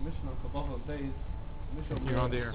Mishnah Kabbalah days. You're on the air.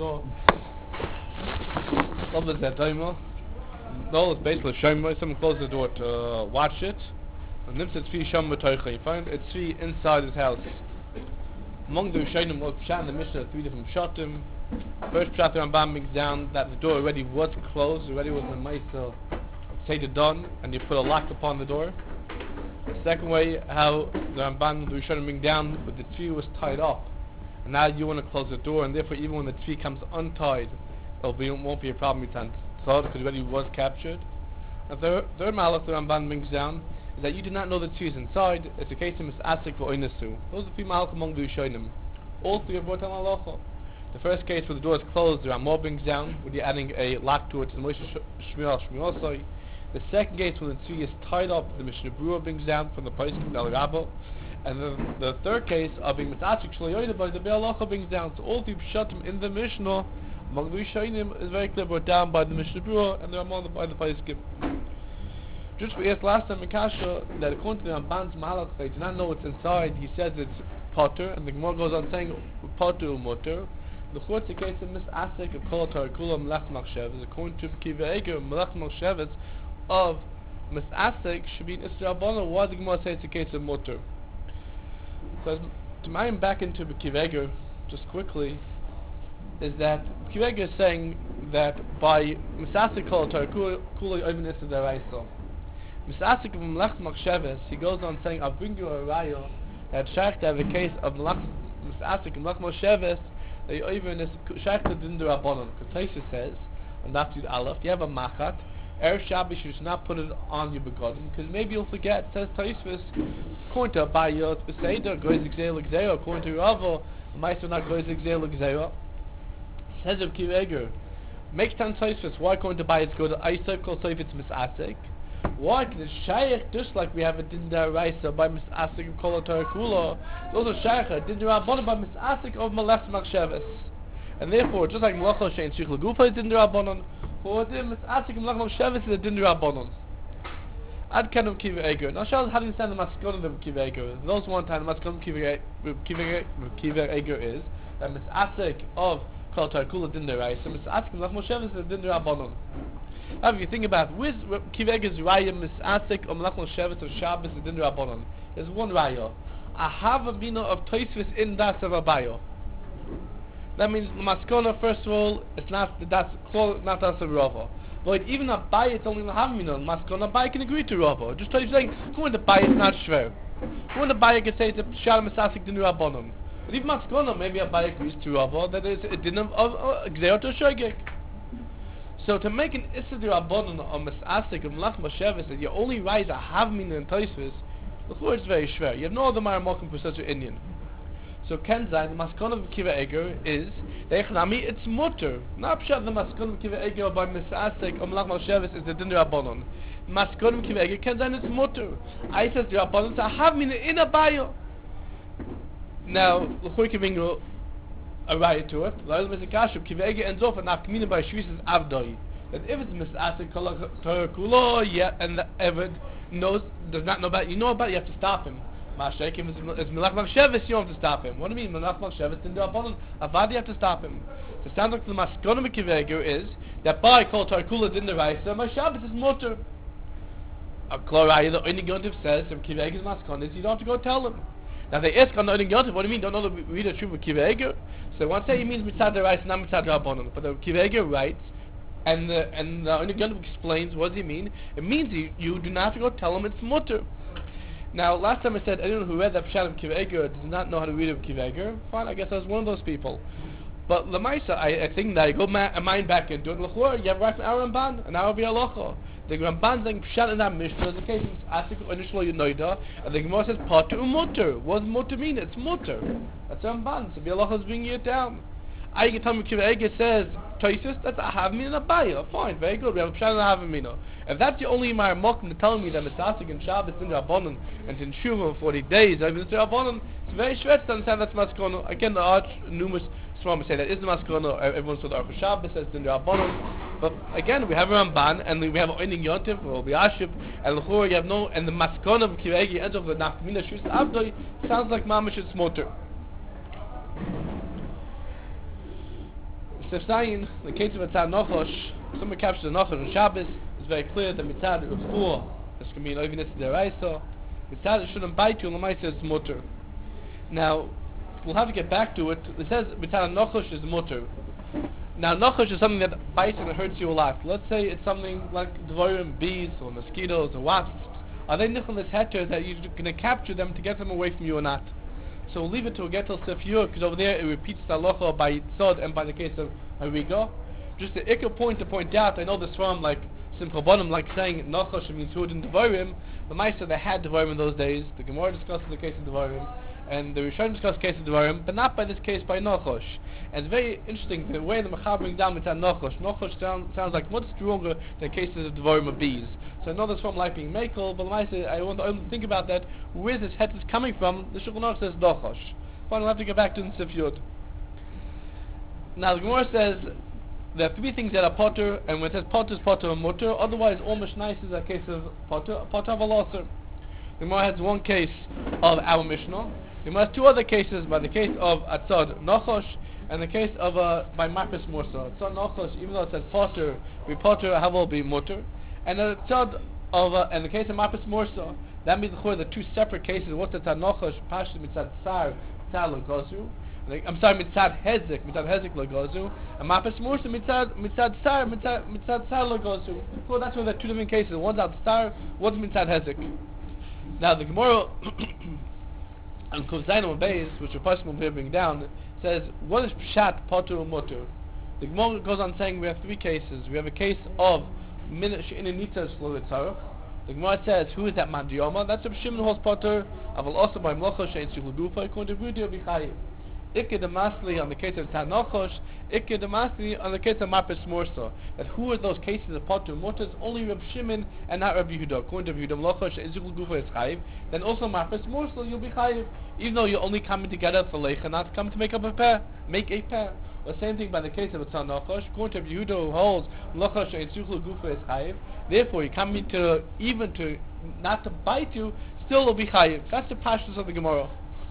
Love is that daima. No, it's basically shayma. Someone closed the door to watch it. And nimmts it's fi sham b'toicha. You find it's fi inside his house. Among the Rishonim of Pshat in the Mishnah, three different Pshatim. First Pshat, the Rambam brings down that the door already was closed, already was a Maisa Seder done, and you put a lock upon the door. The second way, how the Rambam, the Rishonim bring down, but the tree was tied up, and now you want to close the door, and therefore even when the tree comes untied, it won't be a problem because it already was captured. And the third Malach the Rambam brings down is that you do not know the tree is inside. It's a case of misasik v'oinasu. Those are the three Malach among the Rishonim. All three are brought on halacha. The first case where the door is closed, the Ramah brings down, where you're adding a lock to it, the Moshe Shmiel Shmiosai. The second case when the tree is tied up, the Mishnah Berurah brings down from the Paiskim Del Rabbo. And the third case of being mitasik shloyoida by the Be'al Halacha brings down. So all three Pshatim in the Mishnah among the Rishonim is very clear brought down by the Mishnah Berurah and the Ramah by the Paiskim. Just we asked last time in Kasha that according to the Ramban's Malach, they do not know what's inside. He says it's potter, and the Gemara goes on saying potter u'motter. The Chutz, the case of misasik of kol tarkula melech machshavas, according to Kiva Eger, melech machshavas of misasik should be an Isra'abana. Why the Gemara says it's a case of motter? So to mind back into Kiva Eger, just quickly, is that Kiva Eger is saying that by misasik kol tarkula even is the deraisa. Misasik of melech machshavas, he goes on saying, I'll bring you a raya that shaykh to have a case of misasik of melech machshavas. They even is shaykh didn't do rabbanon. Because Taisa says, and that's Yud Aleph, you have a machat, Erev Shabbos you should not put it on your begodim, because maybe you'll forget. Says Taisvis, according to Abayot, Beseder, Goizik Zeh L'Gzeira, according to Rava, Ma'aser not Goizik Zeh L'Gzeira. Says of Kiveger, makes ten Taisvis, why according to Abayot go to Aisah, Kol Soif it's misasik? Why? Because shaykh, just like we have a din deraisa by misasik of kol tarakula, those are shaykh din derabbanon by misasik of melech machshavas, and therefore just like melacha shein tzrich legufa is din derabbanon, for the misasik of melech machshavas is a din derabbanon. Ad kind of Kiva Eger. Now show us how to understand the maskon of Kiva Eger. Those one time the maskon of Kiva Eger is that misasik of kol tarakula din deraisa, misasik of melech machshavas is a din derabbanon. Now, if you think about with Kiva Eger's raya misasik or melech machshavas of Shabbos and din rabbanon, there's one raya. A havamina of Tosfos in das of Abayo. That means maskona. First of all, it's not das of Rava. But even Abayo, it's only havamina. Maskona Abayo can agree to Rava. Just tell you saying, going to Abayo is not shver. Going to Abayo can say it's a Shabbos misasik din rabbanon. But even maskona, maybe Abayo agrees to Rava that it's a din of gzeirot or shogeg. So to make an Issa D'Rabbanan or Misasik of Melech Machshavas that you only rise a Havmina and Tosfos, the word is very shver. You have no other Maramokim for such an Indian. So Kenzai, the Maskon of Kiva Eger is Deichnami, it's mutter. Not pshat the Maskon of Kiva Eger by Misasik or Melech Machshavas is the Din D'Rabbanan. Maskon of Kiva Eger Kenzai it's mutter. I says D'Rabbanan to Havmina in a bio. Now, L'chur Kivingo a right to it. L'ayel Mizikashub Kiva Eger ends off and Afkamina by Shvis is Avdoi. That if it's misasik kol yeah, and the Eved does not know about it, you know about it, you have to stop him. Mashayk, if it's melech machshavas, you don't have to stop him. What do you mean melech machshavas din derabbanon? Avad, you have to stop him. So it sounds like the maskon of Kiva Eger is that by kol tarkula din deraisa, my Shabbos is mutter. A kloraya, the Oinig Yontif says, if Kiva Eger's maskon is, you don't have to go tell him. Now they ask on the Oinig Yontif, what do you mean? Don't know the read the truth of Kiva Eger? So one say he means mitzad deraisa, not mitzad derabbanon. But the Kiva Eger writes, and the Oinig Yontif explains, what does he mean? It means you do not have to go tell him it's mutter. Now, last time I said anyone who read that Pshat of Kiva Eger does not know how to read of Kiva Eger. Fine, I guess I was one of those people. But Lamaisa, I think that I go mind back into it. L'chor, you have right from our Ramban, and our V'Halacha. The Ramban saying Pshat in that Mishnah is the case of Asik Onishlo Yunoida, and the Gemara says Potter Umutter. What does mutter mean? It's mutter. That's Ramban. So V'Halacha is bringing it down. I can tell me Kiva Eger says Toisus, that's a Havamina and a Baya. Fine, very good. We have a Pshat and a Havamina. If that's the only Maramokim to tell me that Misasik and Shabbos in Rabbanon and in Shuvah 40 days, even in Rabbanon, it's very shvet to understand that's Maskono. Again, the arch numerous Swarmers say that is the Maskono. Everyone saw the Arch Shabbos says in Rabbanon. But again, we have a Ramban and we have Oinig Yontif or Biashib and L'chor, you have no, and the Maskono of Kiva Eger ends of the Nachmina Shus Avdoi sounds like Mamish is Motor. Sefsayin, the case of Mitzad Nochosh, someone captures the Nochosh on Shabbos, it's very clear that Mitzad Refuah, this can be an Oivinus Deraisa, Mitzad shouldn't bite you, and the says mutter. Now, we'll have to get back to it. It says Mitzad Nochosh is mutter. Now, Nochosh is something that bites and it hurts you a lot. Let's say it's something like Dvorim, bees, or mosquitoes, or wasps. Are they nicholas heter that you're going to capture them to get them away from you or not? So we'll leave it to Getel Sefiyur, because over there it repeats the halacha by Tzod and by the case of Hariga. Just the ikka point to point out, I know this from like Simcha Bonim, like saying Nochosh means Hud and Devarim. The Meister they had Devarim in those days. The Gemara discusses the case of Devarim, and the Rishon discusses the case of Devarim, but not by this case by Nochosh. And it's very interesting the way the Mechaber brings down Mitzad Nochosh. Nochosh sounds like much stronger than cases of Devarim of bees. So I know this from like being Mekel, but the Meister, I want to think about that. Where is this het is coming from? The Shulchan Aruch says Nochosh. Fine, we'll have to get back to the Sif Yud. Now the Gemara says there are three things that are potter, and when it says potter is potter and mutter, otherwise all Mishnais is a case of potter of Alaser. The Gemara has one case of our Mishnah. The Gemara has two other cases, by the case of Atzad Nochosh, and the case of by Mapis Mursa. Atzad Nochosh, even though it says potter, we potter, Havel be mutter. And the Atzad of, and the case of Mapis Mursa, that means the two separate cases. What's the Atzad Nochosh, Pashto Mitzad Sar, Mitzad Lagozu. I'm sorry, Mitzad Hezek Lagozu, and Mapis Mursa Mitzad Sar, Mitzad Sar Lagozu. So that's where there are two different cases. One's out Sar, one's Mitzad Hezek. Now the Gemara and Kuf Zayin Beis, which the person will bring down, says what is Pshat, Potter, or Mutter? The Gemara goes on saying we have three cases. We have a case of Minut She'ininitas L'Ritzarach. The Gemara says who is that man Diyoma? That's a Shimon Hos Potter. Aval also by Mlocha She'in Sichul Gufa according to Rudio B'Chayiv. Ikke the Masli on the case of Tanochosh, Ikke the Masli on the case of Mapis Mursa. That who are those cases of Potter and Mutter? Only Reb Shimon and not Reb Yehuda. According to Yehuda, Mlochosh and Zikul Gufa is Chayiv. Then also Mapis Mursa, you'll be Chayiv. Even though you're only coming together for Leicha, not coming to make up a pair. Make a pair. Or same thing by the case of a Tanochosh. According to Yehuda who holds Mlochosh and Zikul Gufa is Chayiv. Therefore, you're coming to, even to, not to bite you, still will be Chayiv. That's the pashtus of the Gemara.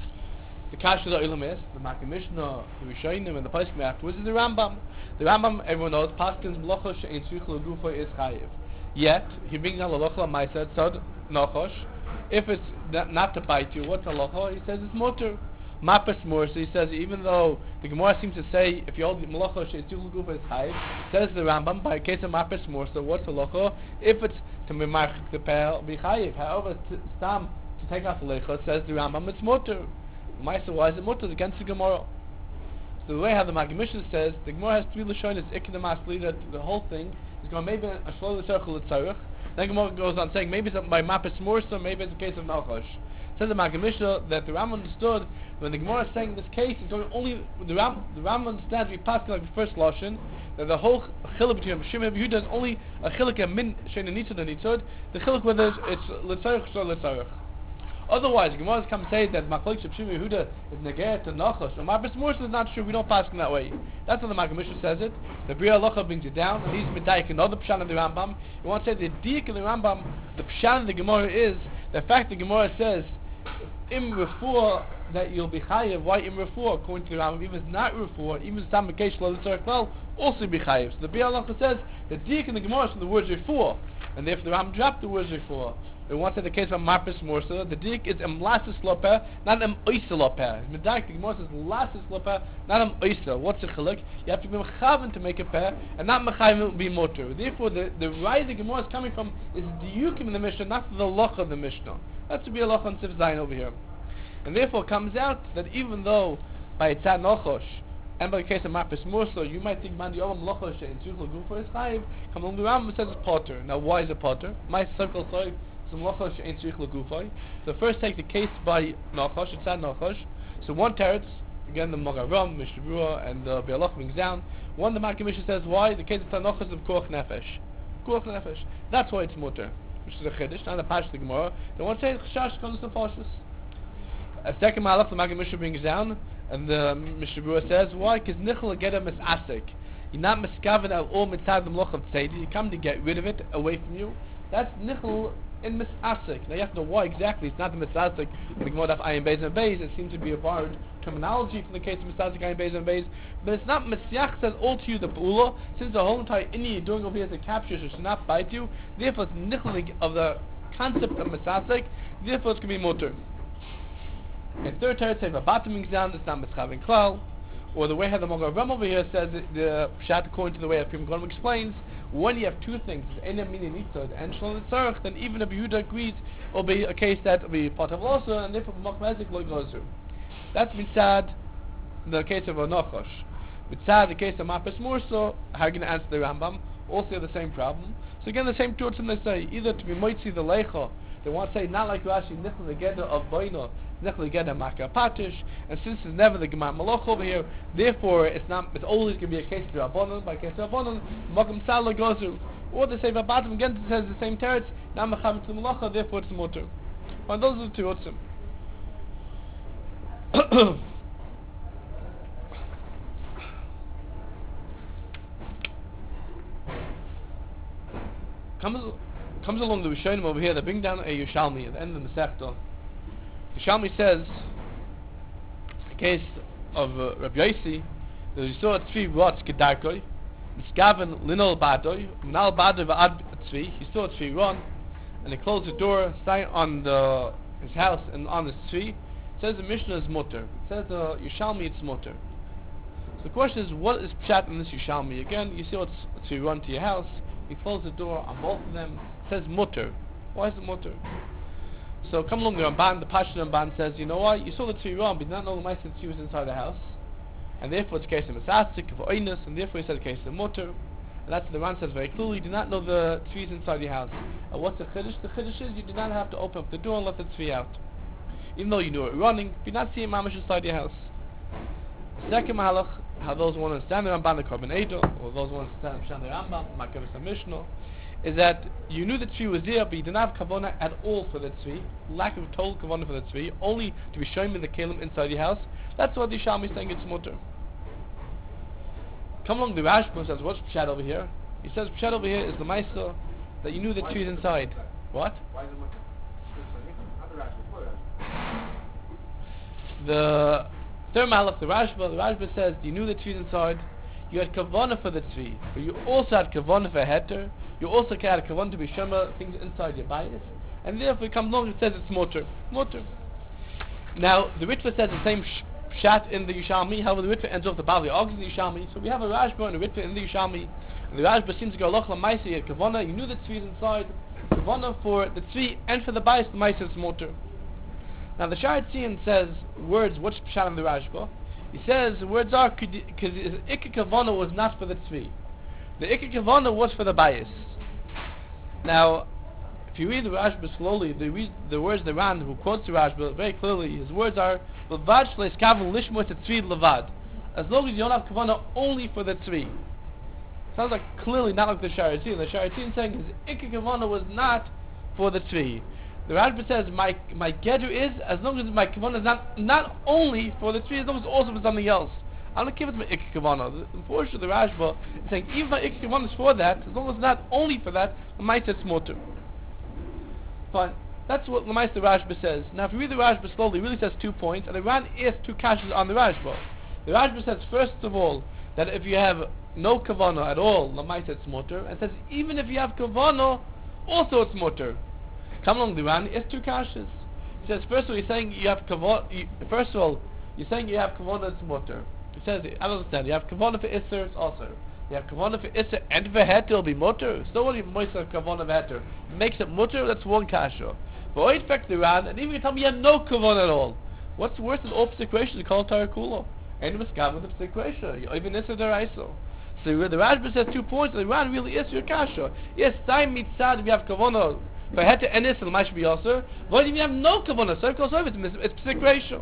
The Kasha the Ilam is, the Makkah Mishnah, the Rishonim, and the Poskim afterwards is the Rambam. The Rambam, everyone knows, Paskins Mlochosh She'in Sichul Gufa is Chayiv. Yet, he brings down Halacha Ma'aseh Tzad Nochosh. If it's not to bite you, what's Halacha? He says it's mutter. Mapis Mursa, he says even though the Gemara seems to say if you hold the Mlochosh She'in Sichul Gufa is Chayiv, says the Rambam, by a case of Mapis Mursa, what's Halacha? If it's to Mimarch the Pe'el, be Chayiv. However, Stam, to take off the Lecha, says the Rambam, it's mutter. Ma'aseh, why is it mutter? Against the Gemara. So the way how the Maggid Mishnah says, the Gemara has three Lashonis, Ikke the Masli, that the whole thing is going maybe a Shlol L'Tzarech L'Tzarech. Then Gemara goes on saying maybe it's by Mapis Mursa, maybe it's a case of Nachosh. Says the Maggid Mishnah that the Rambam understood when the Gemara is saying this case is going only the Rambam understands we pass like the first Lashon that the whole chiluk between Shimon and Yehuda is only a chiluk of min shein and nitzud and nitzud. The chiluk whether it's L'Tzarech or L'Tzarech. Otherwise, Gemara come say that Machlokes of Shimon Yehuda is neger to Nachosh. No, Mapis Mursa is not true. We don't pass in that way. That's how the Maggid Mishnah says it. The Bria Halacha brings it down, and he's medayik another pshat of the Rambam. You want to say the diak of the Rambam, the pshat of the Gemara is the fact the Gemara says im refuah that you'll be chayiv. Why im refuah? According to the Rambam, even if it's not refuah, even if it's not mekesh lo l'tzarech klal, also be chayiv. So the Bria Halacha says the diak in the Gemara is from the words refuah, and therefore the Rambam dropped the words refuah. We want to say the case of Mapis Mursa, the dik is lasis loper, not oisa loper. Medak, the Gemara says lasis loper, not oisa. What's the chiluk? You have to be mechaven to make a pair, and not mechaven to be motor. Therefore, the rise the Gemara is coming from is the yukim in the Mishnah, not the loch of the Mishnah. That's to be a loch on Sif Zayin over here. And therefore, it comes out that even though by Tzad Nochosh, and by the case of Mapis Mursa, you might think Mandi Olam Lochosh and Sichul Gufa is Chayiv, come along the Rambam says it's Potter. Now, why is it Potter? My circle sorry. So first take the case by Nachosh, it's at Nachosh. So one teretz, again the Mogaram, Mishnah Berurah, and the Be'alach brings down. One the Makkah Mishnah says why? The case of Nachosh is of Koach Nefesh. Koach Nefesh. That's why it's mutter. Which is a Chiddush, not a Pash the Gemara. They want to say Chashash comes to Pashtus. A second Malach the Makkah Mishnah brings down, and the Mishnah Berurah says why? Because Nichol Ageda Mis Asik. You're not miskaven al all mitzad the Mloch of Tzedi. You come to get rid of it away from you. That's Nichol in misasik. Now you have to know why exactly. It's not the misasik in the Gemara of Ayin Beis and Beis. It seems to be a borrowed terminology from the case of misasik Ayin Beis and Beis. But it's not misyach says all to you the pula. Since the whole entire Inni you're doing over here to capture, so it should not bite you. Therefore, it's nichelig of the concept of misasik. Therefore, it's going to be mutter. And third teretz say vabatim down. It's not mischavin klal. Or the way how the Magen Ram over here says the pshat according to the way that Pri Megadim explains. When you have two things, then even if Yehuda agrees, it will be a case that will be part of also, and therefore Machmezik lo gozu. That's mitzad the case of Anochosh. Mitzad the case of Mapes Murso, how are you going to answer the Rambam? Also the same problem. So again, the same two words they say, either to be moitzi the lecha, they want to say not like Rashi nichel the geder of boino, nichel the geder makar patish, and since it's never the gemar malach over here, therefore it's always going to be a case of Rabbanon. By case of Rabbanon, magam sala gozu. Or they say vabatim again it says the same teretz, not mechavim to malacha, therefore it's mutter. And those are the two otzim. Comes along the Rishonim over here. They bring down a Yerushalmi at the end of the Masechta. Yerushalmi says, the case of Rabbi Yossi, that he saw three rots kedarkoi, miskaven linol badoi, minal badoi va'ad tzvi. He saw three run, and he closed the door, signed on his house and on the tzvi. It says the Mishnah is mutter. It says the Yerushalmi it's mutter. So the question is, what is pshat in this Yerushalmi? Again, you see what's three run to your house. He closed the door on both of them. It says mutter. Why is it mutter? So come along the Ramban, the Pashto Ramban says, you know what? You saw the tree wrong, but you did not know the mice that she was inside the house. And therefore it's a case of misasik, of oinus, and therefore he said a case of mutter. And that's what the Ran says very clearly. You do not know the trees inside your house. And what's the chiddush? The chiddush is you do not have to open up the door and let the tree out. Even though you knew it running, if you're not seeing mamash inside your house. Second malach, how those want to stand the Ramban, the Korban Edo, or those want to stand the Rambam, Makavis Mishnah, is that you knew the tree was there, but you did not have kavana at all for the tree, lack of total kavana for the tree, only to be showing me the kelim inside your house. That's what the Shalmi is saying it's mutter. Come along the Rashba says, what's pshat over here? He says pshat over here is the Maisa that you knew the tree is inside. What? Why is it mutter? The third malach, the Rashba says you knew the tree is inside. You had kavana for the tree, but you also had kavana for heter. You also had kavana to be shema things inside your bias, and therefore it comes along and says it's mutter. Now the Ritva says the same pshat in the Yerushalmi. However, the Ritva ends off the Bavli Ogs in the Yerushalmi. So we have a Rashba and a Ritva in the Yerushalmi. And the Rashba seems to go loch lamaisa. You had kavana. You knew the tree is inside. Kavana for the tree and for the bias. The maisa is mutter. Now the Sha'ar Tzion says words. What's pshat in the Rashba? He says the words are because Ikka Kavana was not for the tzvi. The Ikka Kavana was for the bias. Now, if you read the Rashba slowly, the words the Ran who quotes the Rashba very clearly, his words are Levad shleis kavan lishmos tzvi levad. As long as you don't have Kavana only for the tzvi. Sounds like clearly not like the Sha'ar Tzion. The Sha'ar Tzion saying his Ikka Kavana was not for the tzvi. The Rashba says my gedru is as long as my kavana is not only for the tree, as long as it's also for something else. I'm not giving it my ikka kavana. Unfortunately, the Rashba is saying even if my ikka kavana is for that, as long as it's not only for that, the might it's mutter. Fine. That's what the Rashba says. Now, if you read the Rashba slowly, it really says 2 points, and the Ran asks 2 kashas on the Rashba. The Rashba says first of all that if you have no kavana at all, the might it's mutter, and says even if you have kavana, also it's mutter. Come along the Ran, it's 2 kashas. He says, first of all, you're saying you have kavana. First of all, you're saying you have kavana, it's mutter. He says, I don't understand. You have kavana for isser, it's also. You have kavana for isser and for heter, it'll be mutter. So what do you moisa kavana of heter? Makes it mutter. That's 1 kasha. But in fact, the Ran, and even you tell me you have no kavana at all. What's worse than all psikration? You call it tarakulo. And you must with the psikration. Even isser deraiso. So the Rashba says 2 points, and the Ran really is your kasha. Yes, time mitzad if you have kavana. For heter and isser, might be also. But if you have no kavana, so of course it's psik ratio.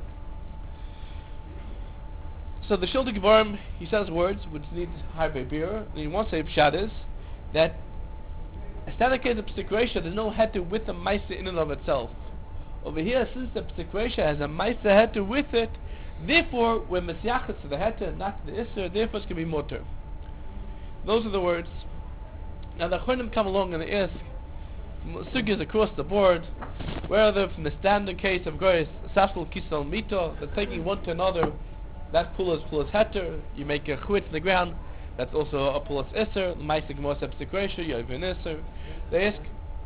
So the Shilda Gevarim, he says words which need harbe beer. And he wants to say pshat is that a standard case of psik ratio, there's no heter with the ma'aser in and of itself. Over here, since the psik ratio has a ma'aser heter with it, therefore we're mesyachet to the heter, not to the isser. Therefore it's going to be mutter. Those are the words. Now the Achronim come along and they ask, Sugyas across the board, whether from the standard case of Goyes Sashal Kisal Mito, that's taking one to another, that pull is heter, you make a chwit in the ground, that's also a pull is isser, the Maisik Mosep Sekresha, you have an isser. They ask,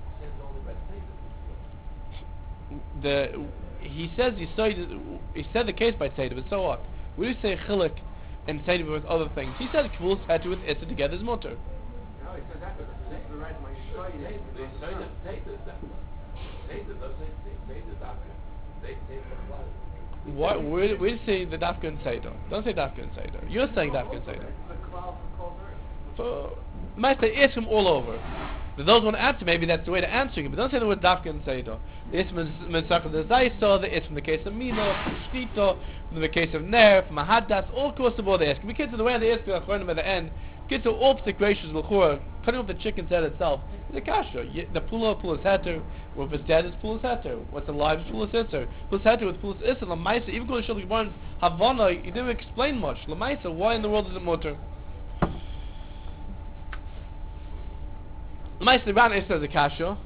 he says he said the case by Seder, but so what? We do say chilik and Seder with other things. He said Kvul heter with isser together is mutter. No, he said that, but the right my What? We say the dafka and Seder. Don't say dafka and Seder. You're saying dafka and Seder. So, Master, ask him all over. If those want to answer, maybe that's the way to answer him. But don't say the word dafka and Seder. The ism is mitzvah the Zayso, the ism in the case of Mino, Shtito, in the case of Ner, from Mahadas, all across the board they ask. We get to the way they ask the Achronim at the end. Get to all situations, l'chor, cutting off the chicken's head itself, is a kasha. The pula is heter, or if it's dead, it's pula is heter. What's alive is pula is isser. Pula is heter with pula is isser. Lamaisa, even going to Shulchan Aruch Havana, you didn't explain much. Lamaisa, why in the world is it mutter? Lamaisa, the Ran is a kasha.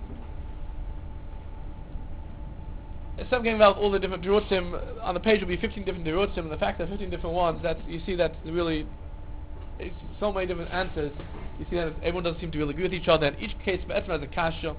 Instead of getting about all the different derotim, on the page will be 15 different derotim, and the fact that 15 different ones, that you see that really it's so many different answers. You see that everyone doesn't seem to really agree with each other, and each case has a kasha.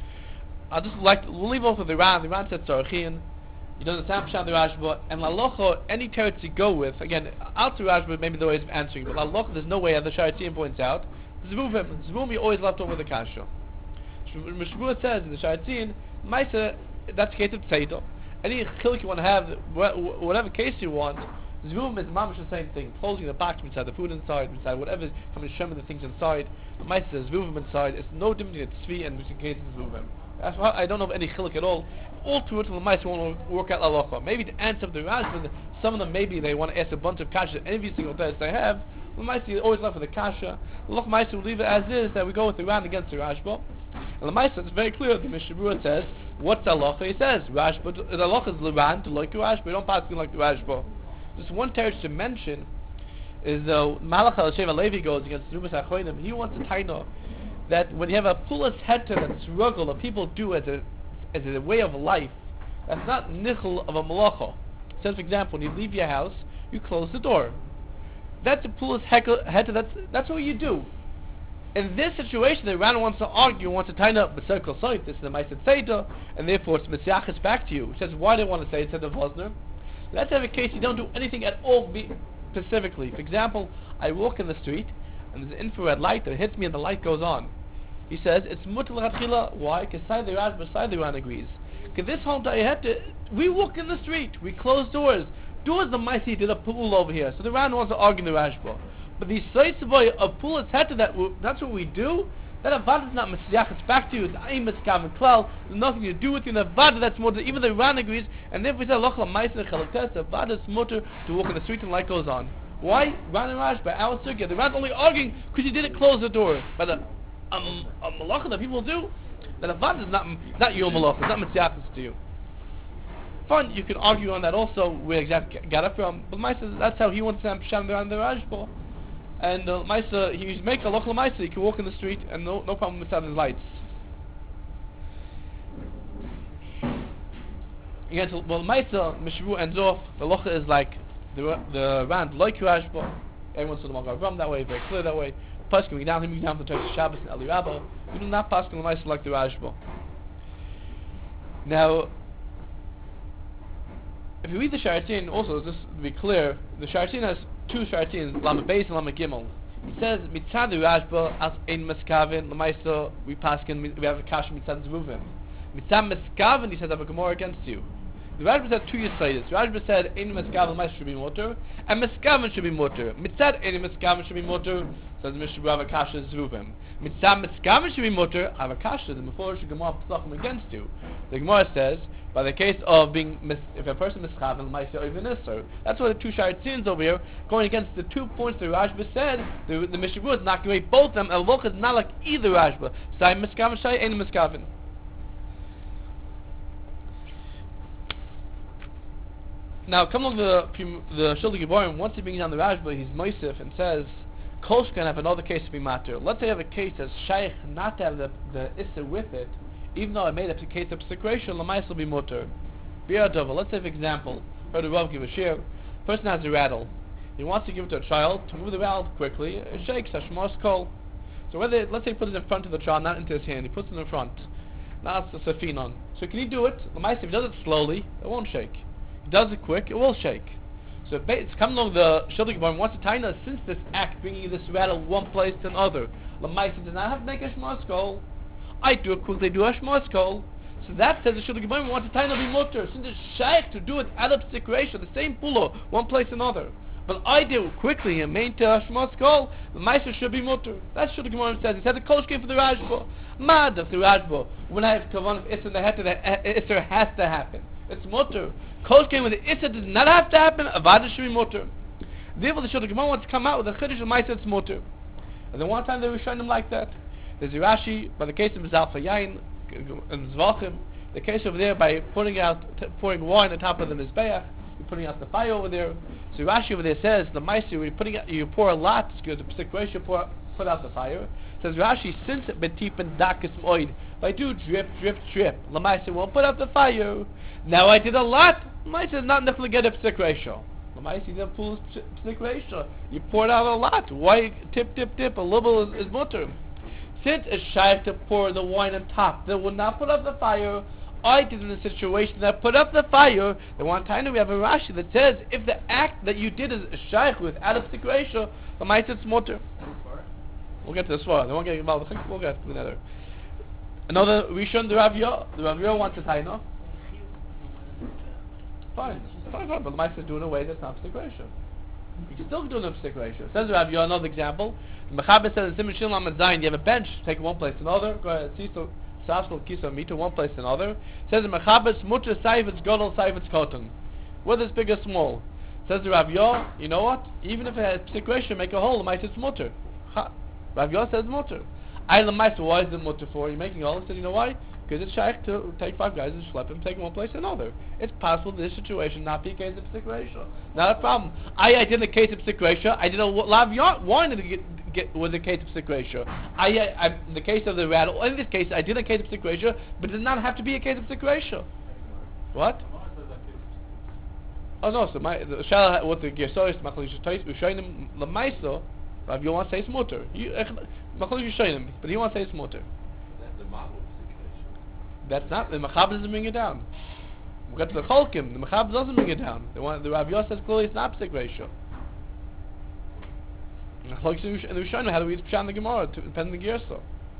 We'll leave off with the Ran. The Ran said Tzarachian. You don't understand Pshat the Rashba, and Lalocha, any teretz you go with, again, out to Rashba, maybe the way of answering, but Lalocha, there's no way, as the Sharetzian points out, Zvuvim, you always left over the kasha. Mishmur says in the Sharetzian, Maisa, that's the case of Tzeidah. Any chilik you want to have, whatever case you want, Zvum is mamish the same thing, closing the box inside, the food inside, whatever, coming to show me the things inside. The mice says Zvum inside, it's no different between Tzvi and in case of Zvum. That's why I don't know of any chilik at all. All to it, the mice won't work out halacha. Maybe to answer the Rash, but some of them maybe they want to ask a bunch of kasha, every single test they have. The mice always left for the kasha. The loch mice will leave it as is, that we go with the Ran against the Rashba. And the mice, it's very clear, the Mishabura says, what's halacha? He says, Rashba, the halacha is Ran to like the Rashba, we don't pass it like the Rashba. Just one teretz to mention is though Malach al-Sheva Levi goes against Rumas HaChoinim. He wants to taina that when you have a pulas heter, that struggle that people do as a way of life, that's not nichel of a malacha. So, for example, when you leave your house, you close the door. That's a pulas heter. That's what you do. In this situation, the Ran wants to argue, wants to taina up the circle site. This is the Ma'aseh Seder, and therefore it's Misyachas back to you. It says why they want to say it, said the Vosner. Let's have a case you don't do anything at all specifically. For example, I walk in the street and there's an infrared light that hits me and the light goes on. He says it's mutal hatchila. Why? Because Side the Ran agrees. Because this whole day we walk in the street, we close doors. Doors the mighty did a pool over here. So the Ran wants to argue the Rashba. But the sites of pool is heter, that's what we do. That avad is not misyach, it's back to you, it's aim miskav klal, there's nothing to do with you, the avad that's mutter, even the Ran agrees, and therefore we say, loch la ma'aser chalaktes, the avad is mutter to walk in the street and light goes on. Why? Ran and Rash, by our sugya, the Ran's only arguing because you didn't close the door. But a malacha that people do, that avad is not your malacha, it's not misyach to you. Fine, you can argue on that also, where exactly got it from, but Maisa, that's how he wants to have Psham around the Rashba. And Maisa, he make a local Maisa, he can walk in the street and no problem with having lights. Again, so, well, Maisa, Mishru ends off, the locha is like the Rand, like Rashba. Everyone saw the Magar Ram that way, very clear that way. Paskin, we get down to the Turkish Shabbos and Ali Rabba. We do not pass the Maisa like the Rashba. Now, if you read the Sharatin, also, just to be clear, the Sharatin has two Sharatins, Lama Beis and Lama Gimel. He says, Mitzad Rashba, as ein Meskavin, Lamaisa, we have a Kash Mitzad Zvuvim. Mitzad Meskavin, he says, I have a Gemara against you. The Rashba said two Yisaitis. The Rashba said, ein Meskavin, Lamaisa should be Motor, and Meskavin should be Motor. Mitzad ein Meskavin should be Motor, says Mishra have a Kash Zvuvim. Mitzad Meskavin should be Motor, I have a Kash, the Mephosh Gemara Pesachim against you. The Gemara says, by the case of being, if a person mischaven, ma'aser or even isser. That's why the two sharatzins over here, going against the 2 points that Rashba said, the Mishabur is knocking away both of them, and look, it's not like either Rashba. Say miskaven, say ain't miskaven. Now, come along the Shulchan Aruch, once he brings down the Rashba, he's Moisef and says, Kosh can have another case to be matter. Let's say you have a case that's shaykh not to have the isser with it, even though I made up the case of psikration, lamais will be mutter. Bi'adova, let's say for example, heard the Rav give a shir, person has a rattle. He wants to give it to a child to move the rattle quickly, it shakes, hashmos kol. So whether, let's say he puts it in front of the child, not into his hand, he puts it in front. Now it's a safinon. So can he do it? Lamais, if he does it slowly, it won't shake. If he does it quick, it will shake. So it's coming along the Shildik Bar, wants to taina since this act bringing this rattle one place to another. Lamais does not have to make a shmos kol. I do it quickly, do a shmos kol. So that says the Shildik Bar wants to taina be mutter. Since it's shaykh to do it out of psikration, the same pulo, one place to another. But I do it quickly and main to Hashmos Kol, the Meister should be mutter. That's what the Gemara says. He said the Kosh came for the Rajbo. Mad of the Rajbo. When I have Kavan of Isser, the Isser has to happen. It's mutter. Kosh came with the Isser does not have to happen, Avada should be mutter. Therefore the Shulchan Gemara wants to come out with a Chiddush of Meister, it's mutter. And then one time they were showing him like that. There's a Rashi, by the case of Zalfa Yain, and Zvachim, the case over there by pouring wine on top of the Mizbeach, you're putting out the fire over there. So Rashi over there says the Meister, you pour a lot, because the psikration put out the fire. Says Rashi, since betip and dakas moid, if I do drip, drip, drip, the Meister won't put out the fire. Now I did a lot. The Meister is not enough to get a psikration. The Meister didn't pull psikration. You poured out a lot. Why tip, tip, tip? A little is mutter. Since it's shy to pour the wine on top, that would not put out the fire. I did in a situation that put up the fire. The one time we have a Rashi that says if the act that you did is a shaykh with out of situation, the might it's mutter. We'll get to this one. We'll get to another. Another Rishon, the Rav Yo. The Rav Yo wants a taina. Fine. But the might is doing a way that's not situation. You can still do an situation. Says the Rav Yo, another example. The Mechaber says in Simon Shin Lamed Zayin, you have a bench, take one place to another. Go ahead, see so. Safsel kisa mita one place to another. Says the Mechabes mutter saivitz godol saivitz koton. Whether it's big or small. Says the Rav Yo, you know what? Even if it has psikration, make a hole. The mice it's mutter. Rav Yo says mutter. I the mice. Why is it mutter for? You're making a hole. He said, you know why? Because it's shaykh to take 5 guys and schlep them, take one place to another. It's possible this situation not be a case of psikration. Not a problem. I did a case of psikration. I did a Rav Yo wanted to get was a case of psikration. In the case of the rattle, in this case, I did a case of psikration, but it did not have to be a case of psikration. What? Oh no, so the Shala, what the Gersois, Machalish Tais, Ushanim, the Maiso, Rav Yo wants to say it's mutter. Machalish Ushanim, but he wants to say it's mutter. That's the model of psikration. That's not, the Mechab doesn't bring it down. We got to the Cholkim, the Mechab doesn't bring it down. The Rav Yo says clearly it's not psikration. And the Rishonim how do we read Pshat in the Gemara, depending on the Gerso.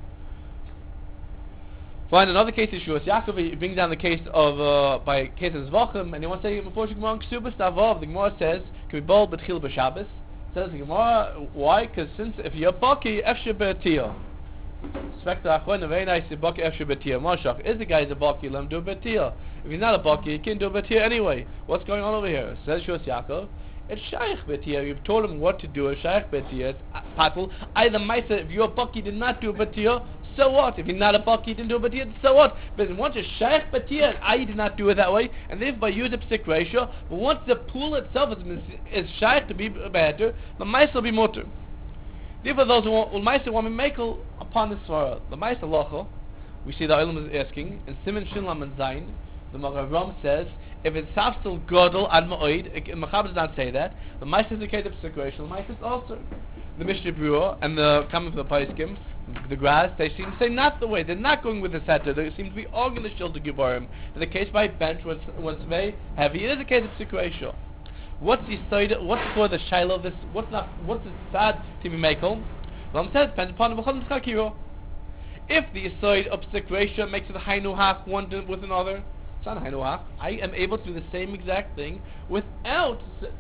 Find another case issue. It's Yaakov, he brings down the case of, by case of Zvachim, and he wants to say, before the Gemara, Ksubas Tavov, the Gemara says, can be bold, but Chil B'Shabbos. Says the Gemara, why? Because since, if you're Baki, Efshe B'Tiyah. Spectre Achron, a very nice Baki Efshe B'Tiyah. Mashach, is the guy is a Baki, let him do a B'Tiyah. If he's not a Baki, he can't do a B'Tiyah anyway. What's going on over here? Says Shus Yaakov, it's shaykh betiyah. You've told him what to do. A shaykh betiyah. It's patul. Either Maisa, if you're a baki, did not do a betiyah, so what? If you're not a baki, didn't do a betiyah, so what? But once a shaykh betiyah, I did not do it that way, and therefore use a psik ratio. But once the pool itself is shaykh to be better, the Maisa will be mutter. Therefore, those who Maisa want to make upon this svara, the Maisa locho, we see the Olam is asking in Siman Shin Lamed Zayin. The Maharam says, if it's Safsel Godel Ad Ma'oid, Mechab does not say that. The Ma'is is a case of situation. The Ma'is is also the Mishnah Berurah and the coming from the Paiskim, the Grass. They seem to say not the way. They're not going with the Setter. They seem to be arguing the Shilta Gibarim. In the case by bench, when it's very heavy, it is a case of situation. What's the side? What's for the Shiloh of this? What's the sad to be makel? Well, it says depends upon the B'chol Mitzchakiro. If the side of situation makes it Hainu Hach one with another. I am able to do the same exact thing without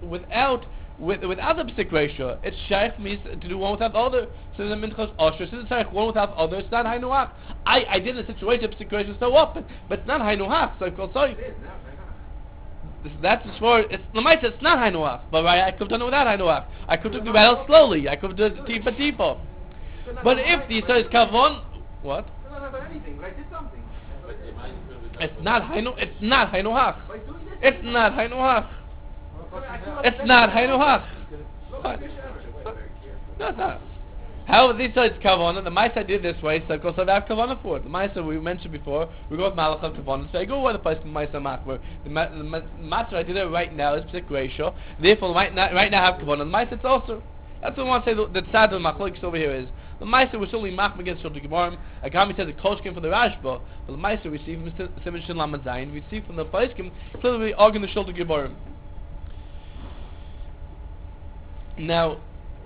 the psik ratio. It's shaykh means to do one without the other. So the minchas osher, since it's shaykh one without the other, it's not haynuach. I did a situation psik ratio so up, but it's not haynuach. So I call sorry. That's as far. It's it's not haynuach. But I could have done it without haynuach. I could have done it rather slowly. I could have done it tipa. But if the so is kavon, what? I not done anything, but I did something. It's not haynuach. It's not haynuach. It's not haynuach. It's not haynuach. No, it's not. However, these sides kavana, the Maisa did this way, so because I have kavana for it. The Maisa we mentioned before, we got Malachav kavana, so I go where the place Maisa Machmer. The matter I did it right now is Psik ratio, therefore right now have kavana. The Maisa it's also. That's what I want to say. The tzad of Machlokes over here is the Maisa was certainly machmer against Shulchan Gemorim. Agami says the Kolshkin for the Rashba, but the Maisa we see from Simon Shin Lamed Zayin. We see from the Paiskim clearly arguing the Shulchan Gemorim. Now,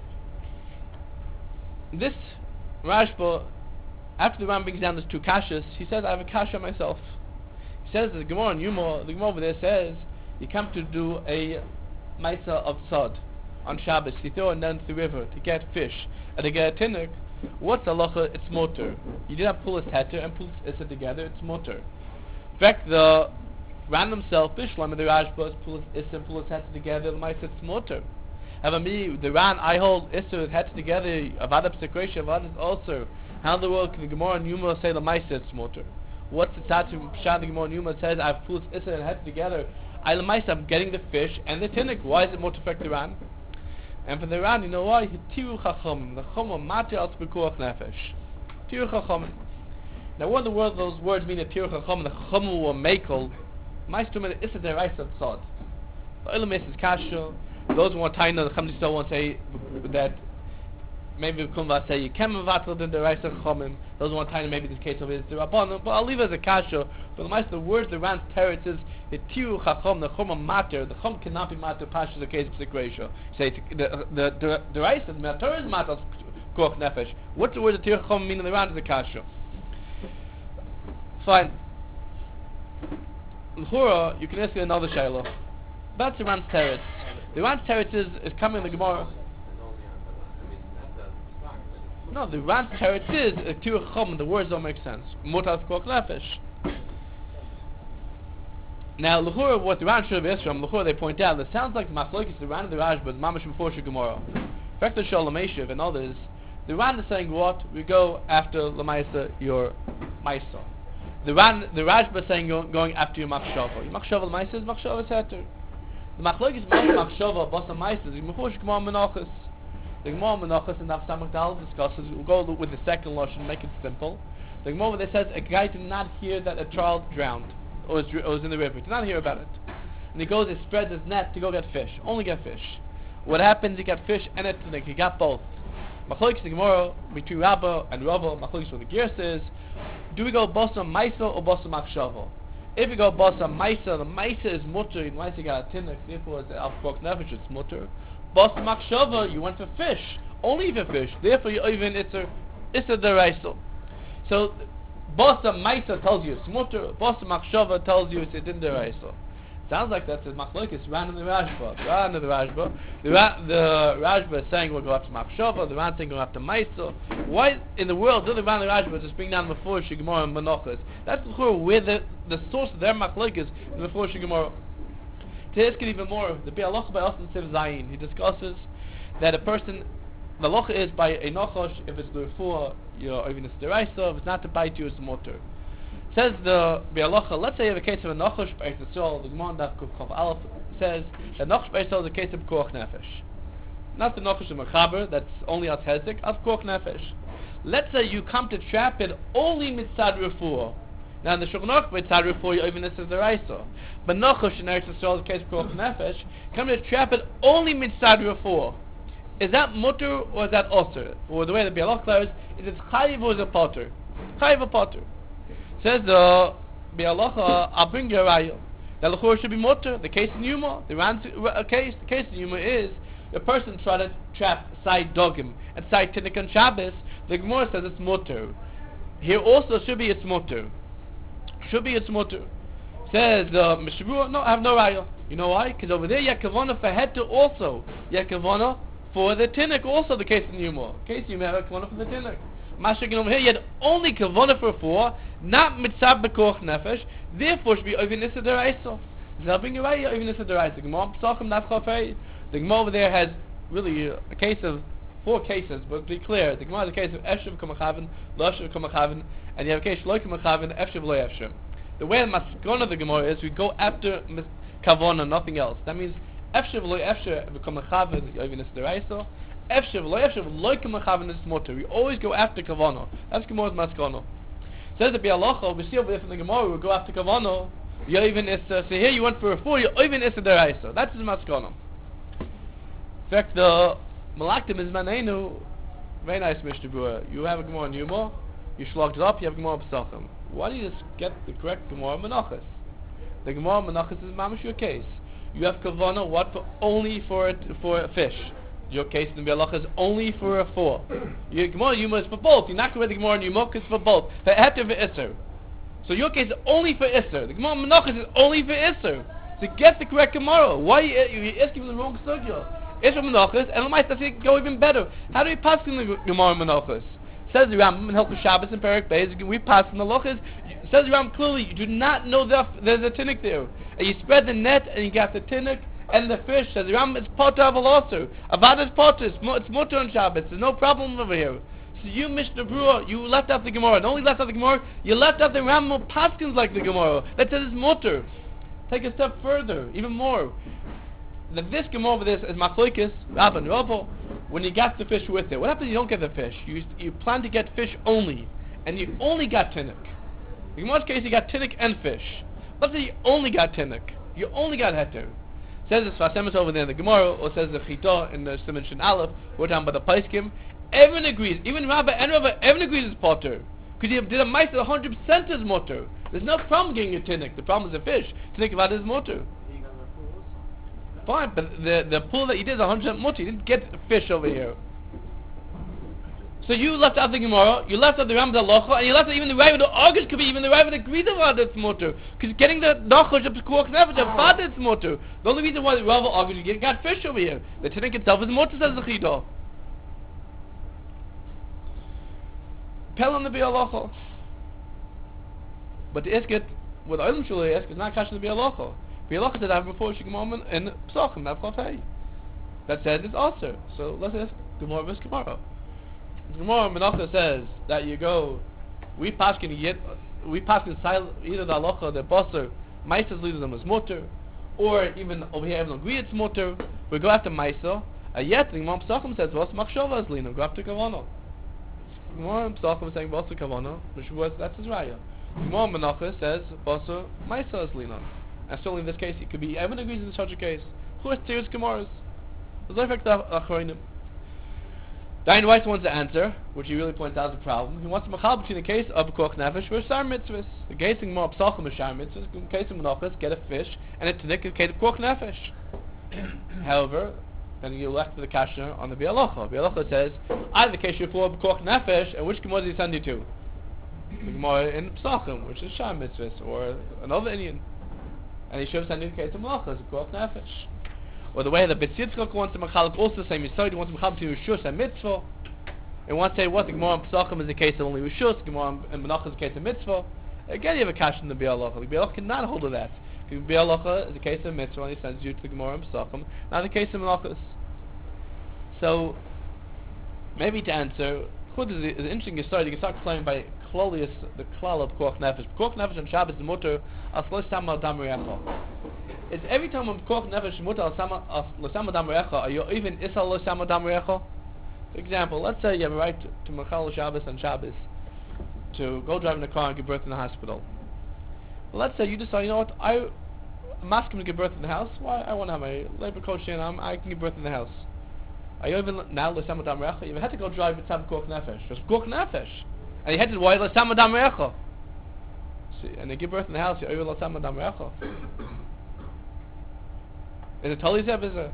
this Rashba, after the Ram brings down these two kashas, he says, I have a kasha myself. He says that the Gemara in Yuma, the Gemara over there says, you come to do a Maisa of Tzad on Shabbos, you throw it down to the river to get fish, and to get a tinnik. What's halacha? It's motor. You did have pulas heter and pulas issa together, it's motor. In fact, the Ran himself, Bishlam, and the Rashba, pulas issa and pulas heter together, the Maisa it's motor. However, me, the Ran, I hold Issa head together, Avada Psekresha, Avada is also. How in the world can the Gemara and Yuma say the Maisa it's motor? What's the Tatu Pshat the Gemara and Yuma says, I've pulled Issa and head together, I the Maisa, I'm getting the fish and the tinnik. Why is it more to affect the Ran? And for the Ran, you know why? Tiru Chachomim, the Chomah Mati Al Tzbekuach Nefesh. Tiru Chachomim. Now what in the world those words mean, the Tiru Chachomim, the Chomah or Mekel? Maisa to me, the Issa Deraisa Tzad. The Ilamis is Kasha. Those who want to know, the Chamdi still want to say that maybe Kumva say you can mevatel in the Reis of Chomim. Those who want to know maybe this case of is the Rabbanon, but I'll leave it as a kasha. But the most the words the Ran's teretz is the Tiru Chachom, the Chom matter, the Chom cannot be matter. Pasha is the case of Sikreisha. Say the Reis of matter is matter koch nefesh. What's the word the Tiru Chachom mean in the Ran is a kasha? Fine. L'chura, you can ask another shayla. That's the Ran's teretz. The Ran's teretz is coming in the Gemara. No, the Ran's teretz is a Tiru Chom. The words don't make sense. Motas koch nefesh. Now, l'chura, what the Ran should have from l'chura, they point out, it sounds like Machlokes, the Ran and the Rashba, but Mamash before Gemara. Factor Shalom Eshiv and others, the Ran is saying what? We go after Lamaisa, your Maisa. The Rashba is saying going after your Machshava. Your Machshava Lamaisa is Machshava Seter. The Machlokes Machshava, Basa Maisa, is before Gemara Menachos. The Gemara Menachos and Avsamach Dal discusses, we'll go with the second Lashon, make it simple. The Gemara there says a guy did not hear that a child drowned. Or was in the river. Did not hear about it. And he goes, he spreads his net to go get fish. Only get fish. What happens? He got fish and a tinnik. He got both. Machlokes the Gemara between Rabba and Rava. Machlokes with the gears is, do we go bosa Maisa or bosa Machshava? If we go bosa Maisa, the Maisa is mutter. And Maisa got a tinnik. Therefore, it's al koch nefesh. It's mutter. Bosa Machshava, you went for fish. Only for fish. Therefore, you even it's a deraisa. So. Bosa Maisa tells you it's mutter. Bosa Machshava tells you it's a din deraisa. Sounds like that's a machlokes. Ran and the Rashba. Ran and the Rashba. The Rashba is saying we'll go after Machshava. The Ran saying we'll go after Maisa. Why in the world do the Ran and the Rashba just bring down the Mefurish Gemara and Menachos? That's where the source of their machlokes in the Mefurish Gemara. To ask it even more, the Bialoch by Osman Siv Zayin, he discusses that a person. The locha is by a nochosh if it's the refuah, or even it's deraisa. If it's not to bite you, it's the motor. Says the bialocha. Let's say you have a case of a nochosh by Yisrael. The Gemara Daf Kuf Aleph says that nochosh by Yisrael is a case of koch nefesh. Not the nochosh of mechaber. That's only al hezek of koch nefesh. Let's say you come to trap it only mitzad refuah. Now in the Shulchan Aruch mitzad refuah, even this is deraisa. But nochosh in Eretz Yisrael is a case of koch nefesh. Come to trap it only mitzad refuah. Is that mutter or is that osir? Or the way the Bialoch clears, is it chayiv or is it potter? Chayiv or potter. Says the Bialoch, I'll bring you a raya. The l'chor should be mutter. The case in Yuma, the case in Yuma is the person tried to trap side dogim and side tinnik on Shabbos. The Gemara says it's mutter. Here also should be it's mutter. Should be it's mutter. Says the Mishabura, no, I have no raya. You know why? Because over there you have kavana for heter also. You have kavana for the tinnik, also the case in Yuma. Case in Yuma, you have a kavana for the tinnik. Mashiach over here, you had only kavana for 4, not mitzab bekoch nefesh. Therefore, should be ovinissa deraisa. Zelbing away ovinissa deraisa. Gemara Pesachim Nafchafei. The Gemara over there has really a case of 4 cases, but to be clear, the Gemara has a case of efshiv kamachaven, lo efshiv kamachaven, and you have a case lo kamachaven, efshiv lo efshiv. The way the maskon of the Gemara is, we go after kavana, nothing else. That means efshiv lo efshiv kamachaven ovinissa deraisa. efshev, lo efshev, lo k'machaven is mutter. We always go after kavana. That's Gemara's maskana. Says the Bialacha, we see over there from the Gemara, we go after kavana. You even so here you went for a 4, you even issa deraisa. That's his maskana. In fact, the Malaktim is manenu. Very nice, Mr. Brewer. You have a Gemara in Yuma, you slugged it up, you have a Gemara Pesachim. Why do you just get the correct Gemara Menachos? The Gemara Menachos is mamash your case. You have kavana, what for? Only for a fish. Your case in the Bialacha is only for a 4. Your Gemara Yuma is for both. You're not going to the Gemara in Yuma because it's for both. For Heter for Isser. So your case is only for Isser. The Gemara Menachos is only for Isser. So get the correct Gemara. Why you're asking the wrong sugya? Isser Menachos, and I think go even better. How do we pass in the Gemara Menachos? Says the Rambam in Hilchos Shabbos and Perek Beis, we pass in the Lochas. Says the Rambam clearly, you do not know there's a tinnik there. And you spread the net and you got the tinnik and the fish. Says the Rambam, it's potter of a losser. Avad is potter, it's mutter on Shabbos. There's no problem over here. So you, Mishnah Brewer, you left out the Gemara. Not only left out the Gemara, you left out the Rambam Paskins like the Gemara. That says it's mutter. Take a step further, even more. This Gemara over this is Machlokes, Rav and Rava. When you got the fish with it, what happens if you don't get the fish? You plan to get fish only, and you only got tinnik. In Gemara's case, you got tinnik and fish. Let's say you only got tinnik. You only got heter. Says the Sfasemis over there in the Gemara, or says the Chita in the Siman Shin Aleph, we're talking about the Paiskim. Everyone agrees, even Rabbi and Rabbi, everyone agrees it's potter. Because you did a mice that 100% is mutter. There's no problem getting your tinnik. The problem is the fish. Tinnik about is mutter. Fine, but the pool that you did is 100% mutter. You didn't get fish over here. So you left out the Gemara, you left out the Rambam Halacha, and you left out even the Raiva. The August could be even the Raiva that agreed that it's mutter. Because getting the Nachash of Pekuach Nefesh, the father it's mutter. The only reason why the Rava argues you got fish over here. The tinnik itself is mutter, says the Chida. Pel on the Bialacha. But the Isket, with the Olam Shulei Isket, is not Kash in the Bialacha. Bialacha said I have before Shigmam in Pesachim, not Chafei. That says it's also. So let's ask Gemara vs. Gemara. Gemara Menachos says that you go, we pass in either the halacha, the basar, Maisa leaves them as mutter, or even over here, even agree it's mutter. We go after Maisa. Yet the Gemara Pesachim says, "What's machshava is lina?" Go after Kavana. Gemara Pesachim is saying basar Kavana, which was that's his raya. Gemara Menachos says basar Maisa is lina. And certainly in this case, it could be everyone agrees in such a case. Who is Tirus Gemaras? There's no effect of Achronim. Dayan Weiss wants to answer, which he really points out as a problem. He wants to machal between the case of Pekuach Nefesh versus Shar Mitzvahs. The case in Gemara Pesachim is Shar Mitzvahs. In the case of Menachos, get a fish, and a tinnik is the case of Pekuach Nefesh. However, then you're left with the kasha on the Bialacha. Bialacha says, I have the case for Pekuach Nefesh, and which Gemara does he send you to? The Gemara in Pesachim, which is Shar Mitzvahs, or another Indian. And he should have sent you the case of Menachos, Pekuach Nefesh. Or the way that Beit Yitzchak wants to machal also the same Yisod, he wants to machal to Rishus and Mitzvah. And wants to say what the Gemara in Pesachim is the case of only Rishus, Gemara in Menachos is the case of Mitzvah. Again, you have a kash in the Bialacha. The Bialacha cannot hold of that. The Bialacha is the case of Mitzvah, and he sends you to the Gemara in Pesachim, not the case of Menachos. So, maybe to answer, Chud is an interesting Yisod. You can start playing by Klolius, the Klal of Pekuach Nefesh. Pekuach Nefesh on Shabbos is mutter, as lo sama dam recha. It's every time when Pekuach Nefesh mutter as lo sama dam recha, are you even isal lo sama dam recha? For example, let's say you have a right to Machal Shabbos and Shabbos to go drive in a car and give birth in the hospital. Well, let's say you decide, you know what, I'm asking to give birth in the house. Why? I want to have my labor coach in, I can give birth in the house. Are you even now lo sama dam recha? You had to go drive with Pekuach Nefesh. Just Pekuach Nefesh. And you had to why lo sama dam recha. And they give birth in the house, you over lo sama dam recha. Is it totally zeh?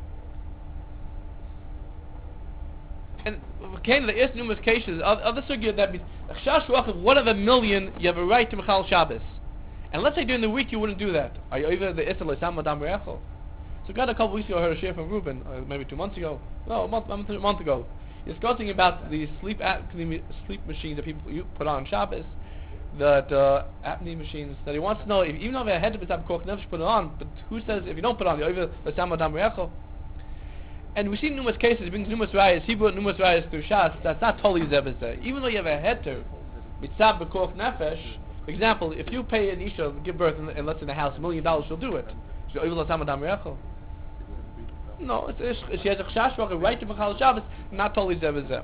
And again, the first numerous cases, other sugya that means chash ruach 1 of a million, you have a right to Machal Shabbos. And let's say during the week you wouldn't do that. Are you over the isra lo sama dam recha? So got a couple weeks ago I heard a share from Reuben, maybe 2 months ago. No, a month ago. Discussing about the sleep machines that people put on Shabbos, that apnea machines, that he wants to know, even though they had to be Pekuach Nefesh put it on, but who says if you don't put it on, you're over the sama dam recha? And we've seen numerous cases, he brings numerous rayas, he brought numerous rayas through Shas, that's not totally zeh. Even though you have a heter, mitzvah Pekuach Nefesh, for example, if you pay an isha to give birth in let's say in a house $1 million, she'll do it. She'll over the sama dam recha. No, she has a chash a right to Mechal Shabbos, not totally zeh.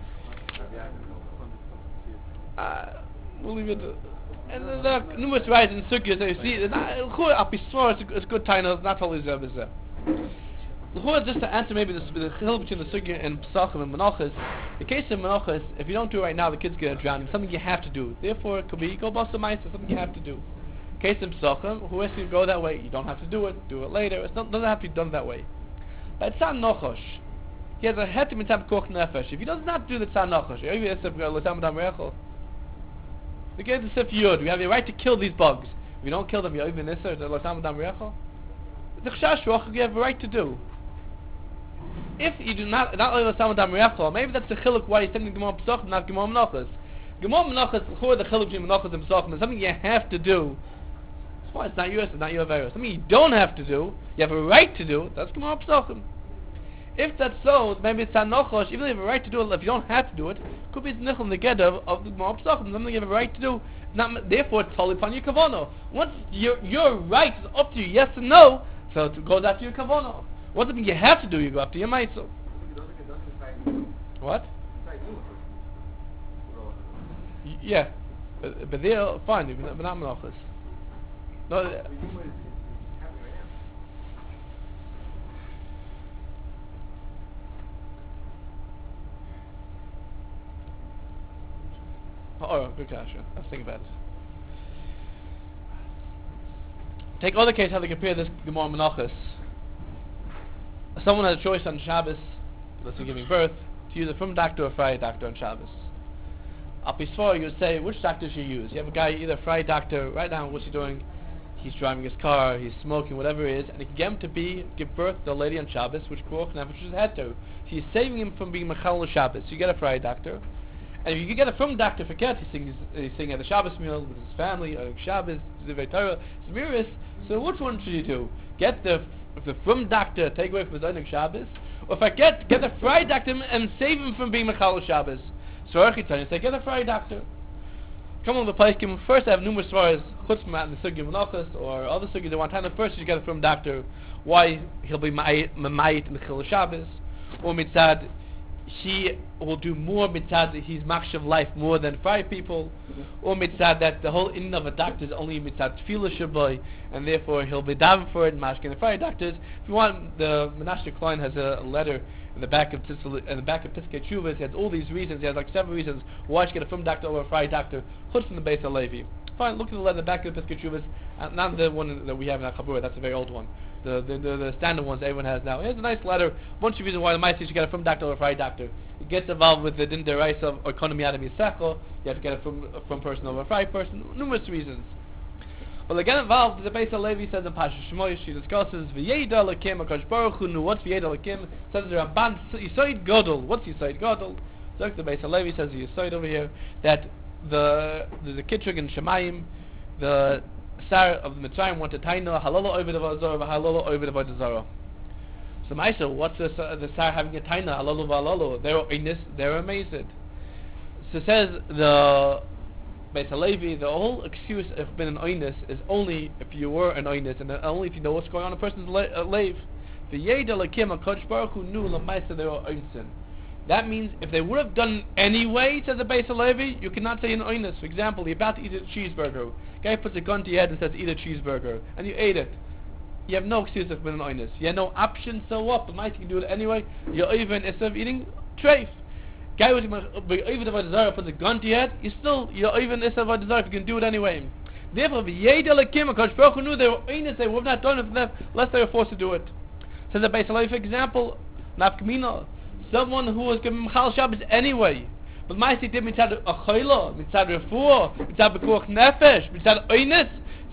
We'll leave it. And there are numerous rights in Sukkot that you see. It's a good time. It's not totally zeh. Just to answer maybe the hill between the Sukkot and Pesachim and Menachos. The case of Menachos, if you don't do it right now, the kids get drowned. It's something you have to do. Therefore, it could be go bust the mice. It's something you have to do. Case of Pesachim, who has to go that way? You don't have to do it. Do it later. It doesn't have to be done that way. But Tzad Nochosh, he has a heter mitzad koch nefesh. If he does not do the Tzad Nochosh, the get the Sif Yud, we have the right to kill these bugs. If you don't kill them, you're even Isser, the Lotam Adam Rechel. The Chash Roch, you have a right to do. If you do not only Lotam Adam Rechel, maybe that's the chiluk why he's sending Gemara Pesachim, not Gemara Menachos. Gemara Menachos, the chiluk between Menachos and Pesachim, is something you have to do. It's fine, it's not yours, it's not your virus. Something you don't have to do, you have a right to do, that's Gemara Pesachim. If that's so, maybe it's Nochosh, even if you have a right to do it, if you don't have to do it, could be Nichel the Gedder of the Gemara Pesachim, something you have a right to do, therefore it's totally upon your Kavono. Once your right is up to you, yes and no, so it goes after your Kavono. What's something you have to do, you go after your Maitzel. What? Yeah, but they're fine, but not Menachos. No, oh, good question. Let's think about it. Take other case how they compare this Gemara Menachos. Someone has a choice on Shabbos, let's say giving birth, to use a from doctor or Friday doctor on Shabbos. Up before you would say which doctor should you use. You have a guy, either a Friday doctor, right now what's he doing? He's driving his car, he's smoking, whatever it is, and you can get him to give birth to a lady on Shabbos, which Baruch Nefesh is had to. So he's saving him from being Mechal Shabbos. So you get a Friday doctor. And if you get a from doctor for Ket, he's singing at the Shabbos meal with his family, or Shabbos, Zivei Torah, Zemiris. So which one should you do? Get the from doctor, take away from his own Shabbos, or if I get the Friday doctor and save him from being Mechal Shabbos. So I say get a Friday doctor. Come on the place. First, I have numerous stories. Chutz from the Sugi Menachos or other Sugi. They want to first you get it from doctor. Why he'll be Ma'ayit in the Chil Shabbos, or mitzad he will do more mitzad his machshav life more than 5 people, or mitzad that the whole in of a doctor is only mitzad tefillah shaboy, and therefore he'll be daven for it and mashkin the Friday doctors. If you want, the Menashe Klein has a letter in the back of Piskei Teshuvos. He has all these reasons. He has like 7 reasons why you should get a from doctor over a Friday doctor. Chutz from the Beis HaLevi. Fine, look at the letter in the back of Piskei Teshuvos, not the one that we have in our Chabura. That's a very old one. The standard ones everyone has now. Here's a nice letter, a bunch of reasons why the Ma'aseh should get it from doctor or a Friday doctor. It gets involved with the din deraisa of economy adam yisecho. You have to get it from person over a Friday person. Numerous reasons. But they get involved. The Beis HaLevi says in Pasha Shemoy, she discusses V'yeda Lakim Akash Baruch Hu knew what's V'yeda Lakim. Says the Ramban Yisoid Godel. What's Yisoid Godel? So the Beis HaLevi says the Yisoid over here that there's a Kitrug in Shemayim. The Sar of the Mitzrayim wanted Taina halala over the Vazara, halala over the Vazara. So Maisha, what's the Sar having a Taina halala valalo? They're amazed. So says the Beis HaLevi, the whole excuse of being an oinus is only if you were an oinus, and only if you know what's going on in a person's life. The Yeda Lakim HaKadosh Baruch Hu knew Lamaisa they were oinsin. That means if they would have done anyway, says the Beis HaLevi, you cannot say an oinus. For example, you're about to eat a cheeseburger. Guy puts a gun to your head and says, eat a cheeseburger, and you ate it. You have no excuse of being an oinus. You have no option, so what? But might you can do it anyway. You're even instead of eating treif. Guy was even if I desire puts a gun to your head, you're even instead of I desire if you can do it anyway. Therefore, the Yeda Lakim HaKadosh Baruch Hu knew they were oinus, they would have not done it unless they were forced to do it. Says the Beis HaLevi, for example, Nafkamina, someone who was given Mechal Shabbos anyway. But Ma'aseh did mitzad achayla, mitzad refuah, mitzad bekuach nefesh, mitzad oinus.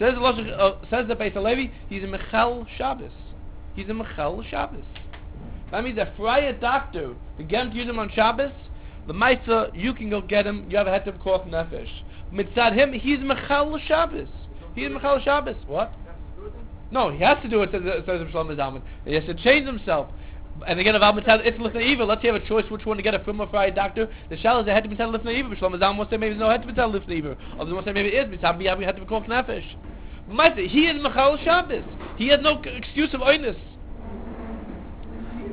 Says the Beis HaLevi, he's a Mechal Shabbos. He's a Mechal Shabbos. That means a Friday doctor, to get him to use him on Shabbos, the Ma'aseh, you can go get him, you have a head of bekuach nefesh. Mitzad him, he's Mechal Shabbos. He's Mechal Shabbos. What? No, he has to do it, says the Shlomo Zalman. He has to change himself. And again, it's lifnei evil. Let's say you have a choice which one to get a from a Friday doctor. The shal is a head to be tell lifnei evil. Shlomo Zalman wants to say maybe there's no head to be tell lifnei evil. Others want to say maybe it is. We have to be called nefesh. But he is Mechal Shabbos. He has no excuse of oinus.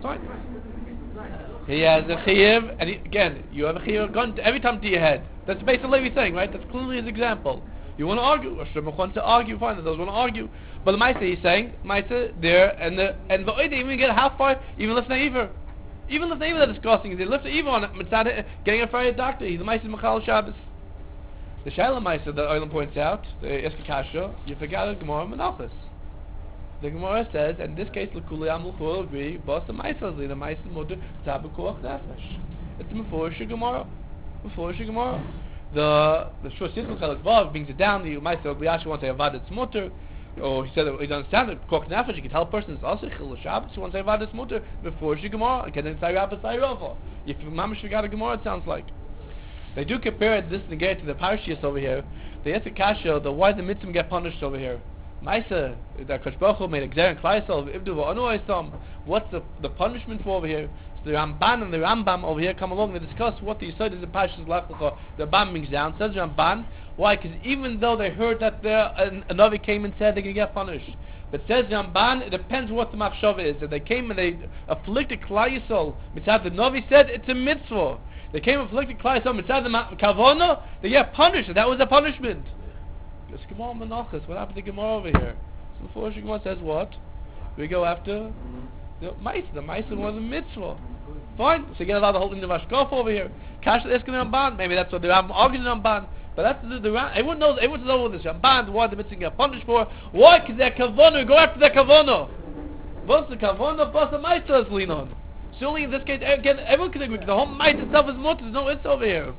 Fine. He has a chiyuv, and again, you have a chiyuv gun every time to your head. That's the base of Levi saying, right? That's clearly his example. You want to argue, or Shemach wants to argue, fine, the others want to argue. But the Maisa, he's saying, Maisa, there, and the Oida even get how far? Even lift Naiver. Even lift Naiver, they're discussing. They lift Naiver on it, Mitzad, getting a Friday doctor. He's the Maisa Machal Shabbos. The Shaila Maisa that Oilam points out, the Eskakasha, you forgot the Gemara Menachos. The Gemara says, and in this case, L'Kuli Amul will agree, Bos the Maisa, the Maisa Mutter, Tabakuach Nefesh. It's a Meforish Gemara. Meforish Gemara. The Shor Sitzul Chelak Vav brings it down. The Maisa Obliyashi wants to avad its mutter, or he said that he doesn't understand it. Koch Nefesh, you can tell a person it's also Chil Shabbos. He wants to avad its mutter before she Gemara. Again, in Sayrabah Sayrova. If you mamish forgot a Gemara, it sounds like. They do compare this negate to the Parashiyas over here. The Yetzer Kasha, the why the mitzvah get punished over here. Maisa, that Kosh Baruch Hu made a Gzer and Klaisel, Ibdu V'Anu Oisam. What's the punishment for over here? So the Ramban and the Rambam over here come along and discuss what the Yisod is in Parashas Lech Lecha. The Rambam brings down, says Ramban. Why? Because even though they heard that a Navi came and said they're going to get punished. But says Ramban, it depends what the Machshava is. If they came and they afflicted Klal Yisrael, mitzad the Navi said it's a mitzvah. They came and afflicted Klal Yisrael, mitzad the Kavona, they get punished. And that was a punishment. It's Gemara Menachos. What happened to Gemara over here? So the Forsh Gemara says what? We go after the Maisa. The Maisa was a mitzvah. Fine. So you get a lot of holding the Vashkof over here. Kasha Eskin Ramban. Maybe that's what the Rambam argued in Ramban. But that's the Rambam. Everyone knows what this Ramban, why the mitzvah get punished for. Why? Because they're Kavona. Go after their Kavona. What's the Kavona? What's the Maisa is lean on? Surely in this case, again, everyone can agree. The whole Maisa itself is mutter. There's no it's over here.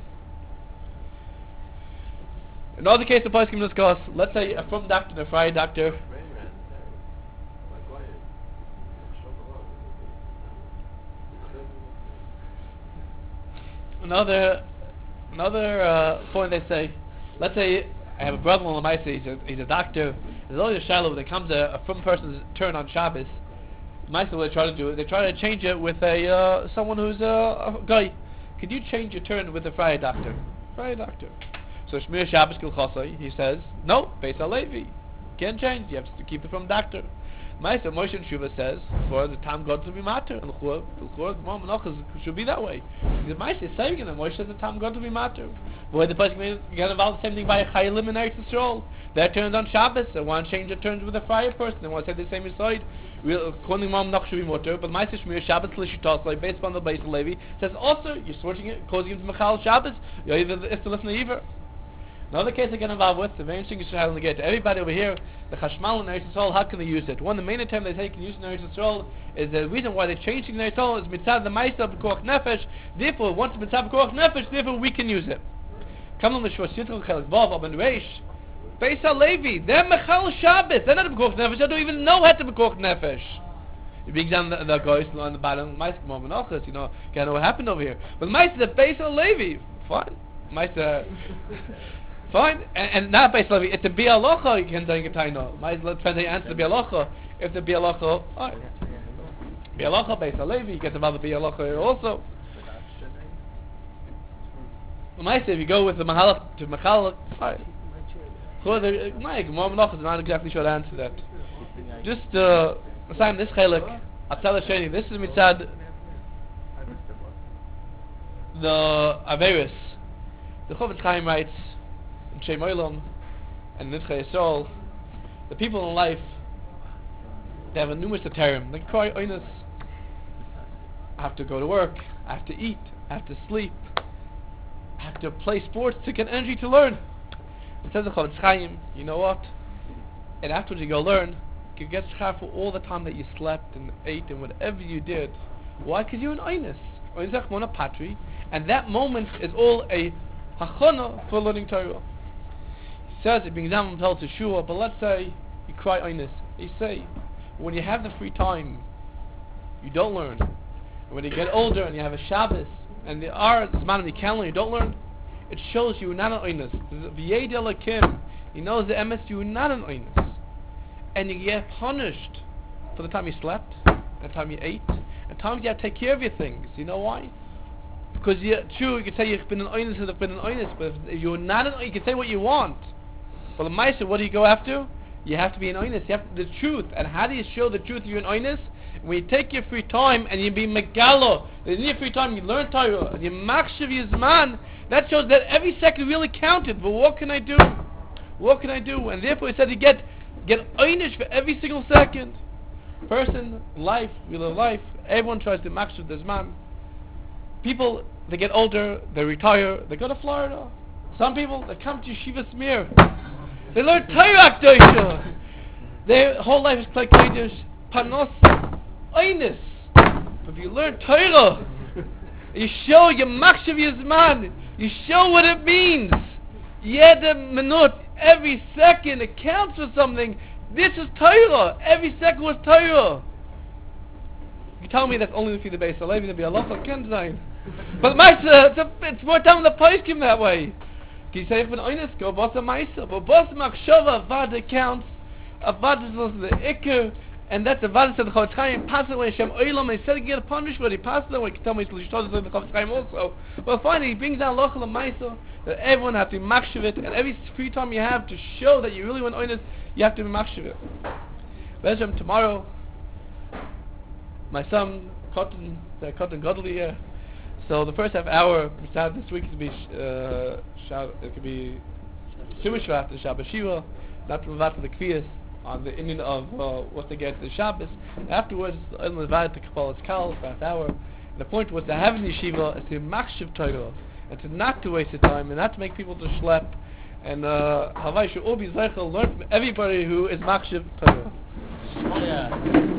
In other case, the place can discuss, let's say a from doctor and a Friday doctor. Another point they say, let's say I have a brother-in-law, he's a doctor. There's always a shiloh when there comes a from person's turn on Shabbos. What they try to do is they try to change it with someone who's a guy. Could you change your turn with a Friday doctor? Friday doctor. So Shmir Shabbos Kil Chosai, he says, no, Beis HaLevi. Can't change, you have to keep it from doctor. Ma'aser Moshe and Shuvah says, for the time God to be matter. And L'chor, Gemara Menachos should be that way. The Ma'aser is saying it, and Moshe says the time God to be matter. Where the person get involved the same thing by a Chayilim in Eretz Yisrael. They're turned on Shabbos, they want to change their turns with a Friday person, they want to say the same side. According to Gemara Menachos should be mutter, but Ma'aser Shmir Shabbos L'shitas, like based on the Beis HaLevi, says also, you're switching it, causing him to Mechal Shabbos, you're either it's to listen to either. Another case I get involved with, the very interesting issue I get to everybody over here, the Chashmal in Eretz Yisrael, how can they use it? One of the main terms they say can use in Eretz Yisrael is the reason why they're changing Eretz Yisrael is mitzad the Maisa b'koach nefesh. Therefore, once mitzad b'koach nefesh, therefore we can use it. Come on the Shor Sitzul Chelak Vav Ab and Reish. Beis HaLevi, they're Mechal Shabbos. They're not b'koach nefesh. They don't even know how to b'koach nefesh. You bring down the guys on the bottom, Maisa Gemara Menachos, you know what happened over here. But Maisa the Beis HaLevi, fine. Maisa. Fine, and not Beis HaLevi. It's a Bialocha you can take a taino. Might depend how you answer the Bialocha. If the Bialocha, alright. Bialocha Beis HaLevi, you get about the Bialocha here also. Might say if you go with the Mahalach to Machalach, alright. My Gemara Menachos is not exactly sure to answer that. Just assign this chelik. I'll tell the Sheni. This is mitzad the Averis. The Chofetz Chaim writes. Shem Olam and Nidchei Yisrael, the people in life, they have a numerous term. They cry oinus. I have to go to work. I have to eat. I have to sleep. I have to play sports to get energy to learn. It says the Chofetz Chaim, you know what? And afterwards you go learn, you get schar for all the time that you slept and ate and whatever you did. Why? Because you're an oinus. Oinus Mona Patri, and that moment is all a hachana for learning Torah. Says it brings down himself to shul, but let's say you cry oinus. You say when you have the free time, you don't learn. And when you get older and you have a Shabbos and there are zmanim you can learn, you don't learn. It shows you are not an oinus. V'yed Elokim, he knows the emes you are not an oinus, and you get punished for the time you slept, the time you ate, and times you have to take care of your things. You know why? Because true, you can say you've been an oinus and you've been an oinus, but if you're not an oinus, you can say what you want. Well, the Maisa, what do you go after? You have to be an oinus. You have the truth. And how do you show the truth you're an oinus? When you take your free time and you be megalo, in your free time you learn Torah, and you makshav yizman, that shows that every second really counted. But what can I do? What can I do? And therefore he said you get einish for every single second. Person, life, we live life. Everyone tries to makshav the zman. People, they get older, they retire, they go to Florida. Some people, they come to Yeshiva Smir. They learn Torah Akdosha. Their whole life is like Kodesh, Panos, Einis. But if you learn Torah, you show your Makshav Yizman, you show what it means. Yeda minut, every second, it counts for something. This is Torah. Every second was Torah. You tell me that's only for the base of Levi, to be halacha can sein. But Maisa, it's more time the poskim that way. Can you say when Einis go, Bosa Maisa, but Bosa Makshava Vada counts. Avad is also the Iker, and that's the Avad said the Chofetz Chaim passed away. Shem Olam, he said he get punished, but he passed away. He can tell me he's the Chofetz Chaim also. Well, finally, he brings down Lochel and Maisa that everyone has to be makshav it, and every free time you have to show that you really want Einis, you have to be makshav it. Bezhem, tomorrow, my son Cotton Godly here. So the first half hour this week could be it could be Shuvah and Shabbat Shiva, not to move the Kviyas on the Indian of what they get to Shabbos. Afterwards, the Ilm Levad to Kabbalah's Kal for half hour. And the point was to have in yeshiva is to makshav Torah and to not to waste the time and not to make people to schlep. And Havai should all be zeichel, learn from everybody who is makshav Torah.